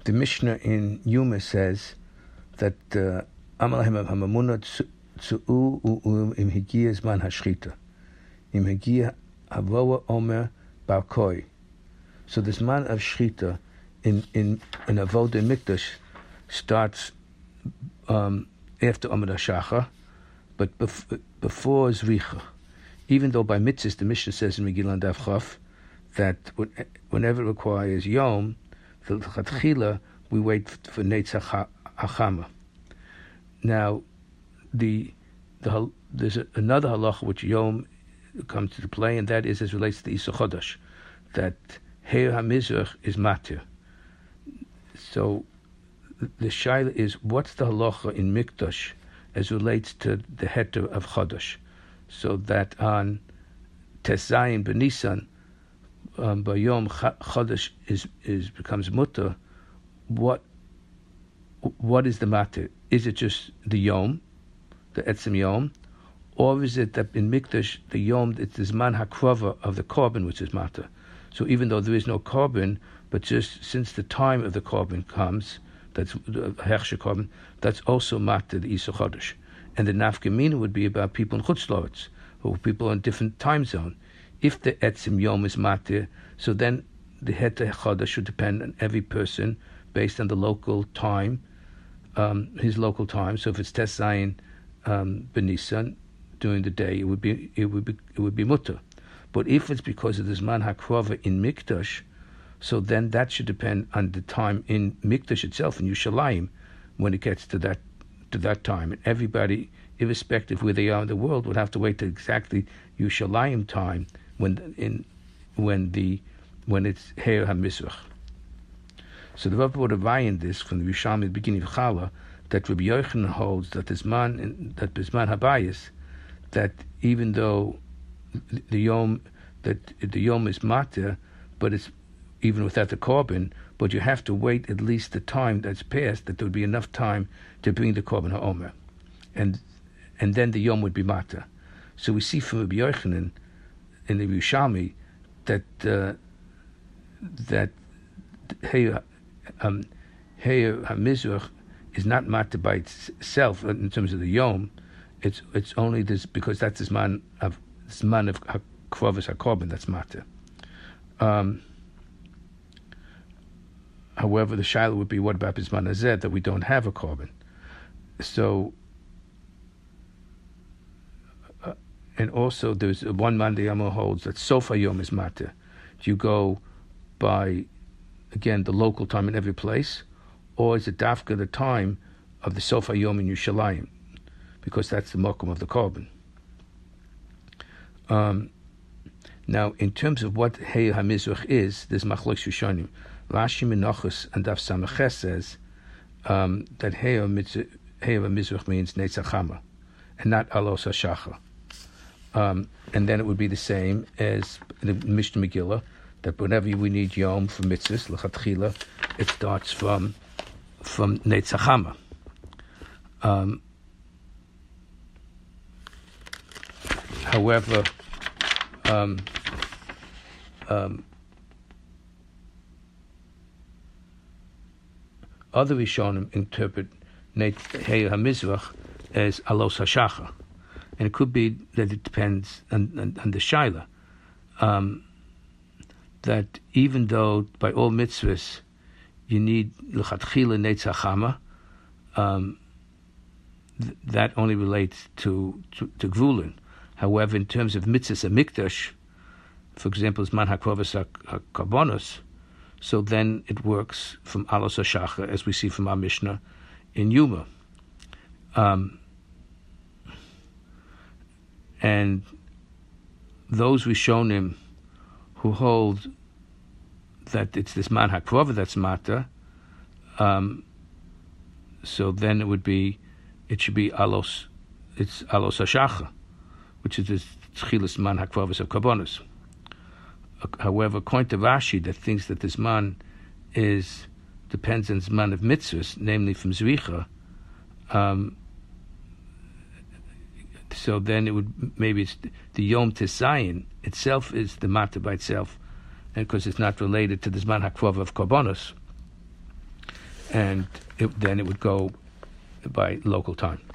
the Mishnah in Yuma says that Amalahem Hamamuna Tzu'u Im Higia Zman Hashchita Im Higia Havoa Omer Barkoi. So the Zman of Shchita in Avodah Mikdash starts after Omer HaShachar, but before Zricha. Even though by mitzvahs the Mishnah says in Megillah Daf Chaf that whenever it requires Yom, the Chatchila, we wait for Netzach HaChama. Now, there's another halacha which Yom comes to play, and that is as relates to the Isur Chodesh, that Heir HaMizrach is matir. So the shaila is, what's the halacha in Mikdash as relates to the heter of Chodesh? So that on Tesayin B'Nisan, by Yom Chodesh becomes mutter. What is the matter? Is it just the Yom, the Etzem Yom, or is it that in Mikdash the Yom it's the Zman HaKrova of the korban which is matter? So even though there is no korban, but just since the time of the korban comes, that's the Hechsher korban, that's also matter the Isur Chodesh. And the nafkamina would be about people in Chutz La'aretz, or people in different time zone. If the Etzem Yom is matir, so then the Heter Chodesh should depend on every person based on the local time, his local time. So if it's Tes Zayin B'Nisan during the day, it would be mutter. But if it's because of the Zman HaKrova in Mikdash, so then that should depend on the time in Mikdash itself in Yerushalayim when it gets to that time. And everybody, irrespective where they are in the world, would have to wait to exactly Yerushalayim time when it's Heir HaMizrach. So the Rav brought a vay in this from the Risham at the beginning of Chala, that Rabbi Yochanan holds that Bisman Habayis, that even though the Yom is matir, but it's even without the korban, but you have to wait at least the time that's passed, that there would be enough time to bring the korban ha'omer, and then the Yom would be matir. So we see from Rabbi Yochanan in the Yerushalmi that Heir HaMizrach is not matir by itself in terms of the Yom. It's only this because that's the Zman of Krovus HaKorban that's matir. However, the shaila would be, what about Bisman Hazeh, that we don't have a korban? So, and also there's one man the Yama holds that Sofa Yom is matir. You go by, again, the local time in every place, or is it dafka the time of the Sofa Yom in Yerushalayim? Because that's the mokum of the korban. Now, in terms of what Heir HaMizrach is, there's machlokes Rishonim. Rashi Menachos and Daf Samachet says that Heir HaMizrach means Netzach Chama and not Alos HaShachar. And then it would be the same as the Mishnah Megillah, that whenever we need Yom for mitzvahs, L'chatchila, it starts from Netzach Chama. However, other Rishonim interpret Heir HaMizrach as Alos HaShachar, and it could be that it depends on the shaila. That even though by all mitzvahs you need l'chatchila Netzach Chama, that only relates to Gvulin. However, in terms of mitzvahs mikdash, for example, Zman HaKrovus HaKarbonos, so then it works from Alos HaShachar, as we see from our Mishnah in Yuma. And those Rishonim who hold that it's this Man HaKrova that's Mata, so then it should be Alos HaShachar, which is this Tchilas Man HaKrovus of Karbonos. However, according to Rashi, that thinks that this man depends on Zman of mitzvahs, namely from Zricha, so then it would, maybe it's the Yom Tesayin itself is the matter by itself, and because it's not related to the Zman HaKrova of Karbonos. and then it would go by local time.